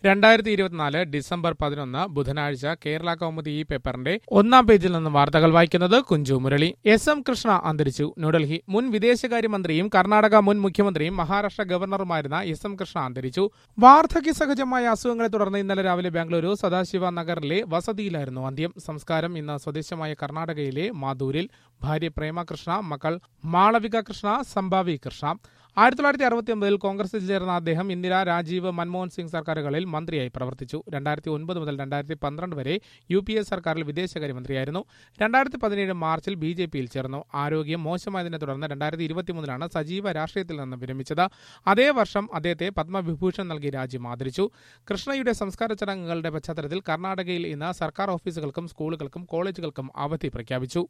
2024 December 11 ബുധനാഴ്ച കേരള കൗമുദി ഈ പേപ്പറിന്റെ ഒന്നാം പേജിൽ നിന്ന് വാർത്തകൾ വായിക്കുന്നത് കുഞ്ചു മുരളി. എസ്.എം. കൃഷ്ണ അന്തരിച്ചു. ന്യൂഡൽഹി. മുൻ വിദേശകാര്യമന്ത്രിയും കർണാടക മുൻ മുഖ്യമന്ത്രിയും മഹാരാഷ്ട്ര ഗവർണറുമായിരുന്ന എസ്.എം. കൃഷ്ണ അന്തരിച്ചു. വാർദ്ധക്യ സഹജമായ അസുഖങ്ങളെ തുടർന്ന് ഇന്നലെ രാവിലെ ബാംഗ്ലൂരു സദാശിവ നഗറിലെ വസതിയിലായിരുന്നു അന്ത്യം. സംസ്കാരം ഇന്ന് സ്വദേശമായ കർണാടകയിലെ മാധൂരിൽ. ഭാര്യ പ്രേമ കൃഷ്ണ, മക്കൾ മാളവിക കൃഷ്ണ, സംഭാവി കൃഷ്ണ. 1969 കോൺഗ്രസിൽ ചേർന്ന അദ്ദേഹം ഇന്ദിര, രാജീവ്, മൻമോഹൻ സിംഗ് സർക്കാരുകളിൽ മന്ത്രിയായി പ്രവർത്തിച്ചു. 2009 മുതൽ 2012 വരെ UPA സർക്കാരിൽ വിദേശകാര്യമന്ത്രിയായിരുന്നു. 2017 മാർച്ചിൽ BJPയിൽ ചേർന്നു. ആരോഗ്യം മോശമായതിനെ തുടർന്ന് 2023 സജീവ രാഷ്ട്രീയത്തിൽ നിന്ന് വിരമിച്ചത്. അതേ വർഷം അദ്ദേഹത്തെ പത്മവിഭൂഷൺ നൽകി രാജ്യം ആദരിച്ചു. കൃഷ്ണയുടെ സംസ്കാര ചടങ്ങുകളുടെ പശ്ചാത്തലത്തിൽ കർണാടകയിൽ ഇന്ന് സർക്കാർ ഓഫീസുകൾക്കും സ്കൂളുകൾക്കും കോളേജുകൾക്കും അവധി പ്രഖ്യാപിച്ചു.